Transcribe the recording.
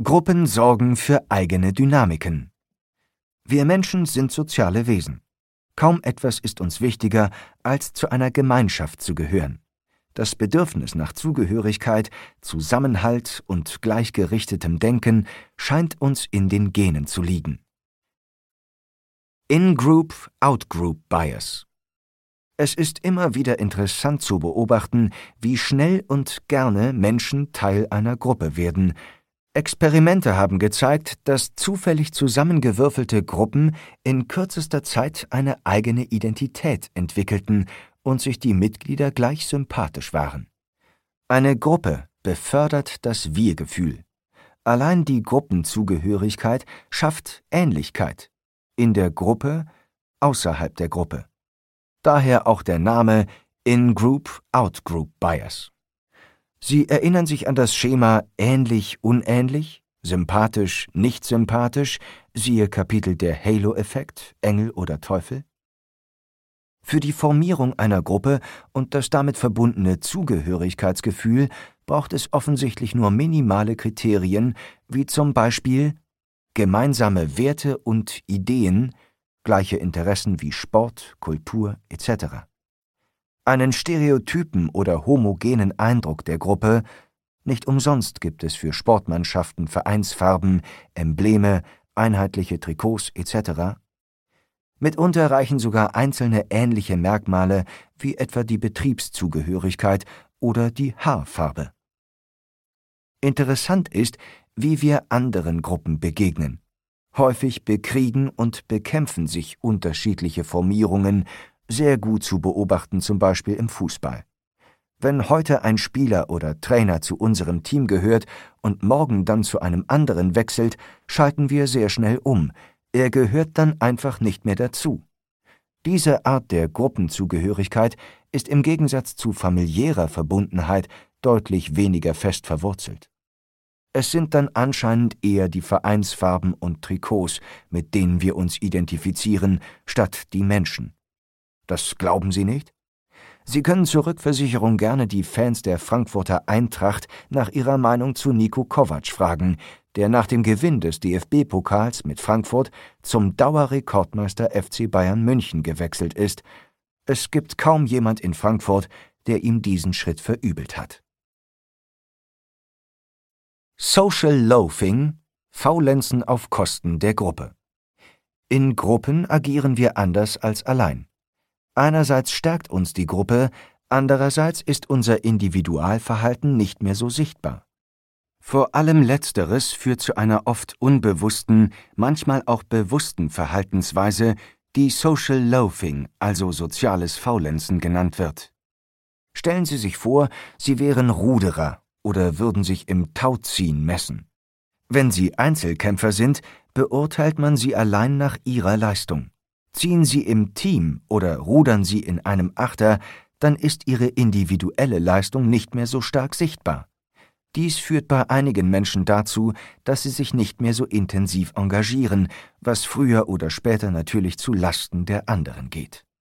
Gruppen sorgen für eigene Dynamiken. Wir Menschen sind soziale Wesen. Kaum etwas ist uns wichtiger, als zu einer Gemeinschaft zu gehören. Das Bedürfnis nach Zugehörigkeit, Zusammenhalt und gleichgerichtetem Denken scheint uns in den Genen zu liegen. In-Group, Out-Group Bias. Es ist immer wieder interessant zu beobachten, wie schnell und gerne Menschen Teil einer Gruppe werden. Experimente haben gezeigt, dass zufällig zusammengewürfelte Gruppen in kürzester Zeit eine eigene Identität entwickelten und sich die Mitglieder gleich sympathisch waren. Eine Gruppe befördert das Wir-Gefühl. Allein die Gruppenzugehörigkeit schafft Ähnlichkeit. In der Gruppe, außerhalb der Gruppe. Daher auch der Name In-Group, Out-Group Bias. Sie erinnern sich an das Schema ähnlich-unähnlich, sympathisch, nicht sympathisch, siehe Kapitel der Halo-Effekt, Engel oder Teufel? Für die Formierung einer Gruppe und das damit verbundene Zugehörigkeitsgefühl braucht es offensichtlich nur minimale Kriterien, wie zum Beispiel gemeinsame Werte und Ideen, gleiche Interessen wie Sport, Kultur etc. Einen stereotypen oder homogenen Eindruck der Gruppe, nicht umsonst gibt es für Sportmannschaften Vereinsfarben, Embleme, einheitliche Trikots etc. Mitunter reichen sogar einzelne ähnliche Merkmale wie etwa die Betriebszugehörigkeit oder die Haarfarbe. Interessant ist, wie wir anderen Gruppen begegnen. Häufig bekriegen und bekämpfen sich unterschiedliche Formierungen, sehr gut zu beobachten zum Beispiel im Fußball. Wenn heute ein Spieler oder Trainer zu unserem Team gehört und morgen dann zu einem anderen wechselt, schalten wir sehr schnell um. Er gehört dann einfach nicht mehr dazu. Diese Art der Gruppenzugehörigkeit ist im Gegensatz zu familiärer Verbundenheit deutlich weniger fest verwurzelt. Es sind dann anscheinend eher die Vereinsfarben und Trikots, mit denen wir uns identifizieren, statt die Menschen. Das glauben Sie nicht? Sie können zur Rückversicherung gerne die Fans der Frankfurter Eintracht nach ihrer Meinung zu Niko Kovac fragen, der nach dem Gewinn des DFB-Pokals mit Frankfurt zum Dauerrekordmeister FC Bayern München gewechselt ist. Es gibt kaum jemand in Frankfurt, der ihm diesen Schritt verübelt hat. Social Loafing, Faulenzen auf Kosten der Gruppe. In Gruppen agieren wir anders als allein. Einerseits stärkt uns die Gruppe, andererseits ist unser Individualverhalten nicht mehr so sichtbar. Vor allem Letzteres führt zu einer oft unbewussten, manchmal auch bewussten Verhaltensweise, die Social Loafing, also soziales Faulenzen genannt wird. Stellen Sie sich vor, Sie wären Ruderer oder würden sich im Tauziehen messen. Wenn Sie Einzelkämpfer sind, beurteilt man Sie allein nach Ihrer Leistung. Ziehen Sie im Team oder rudern Sie in einem Achter, dann ist Ihre individuelle Leistung nicht mehr so stark sichtbar. Dies führt bei einigen Menschen dazu, dass sie sich nicht mehr so intensiv engagieren, was früher oder später natürlich zu Lasten der anderen geht.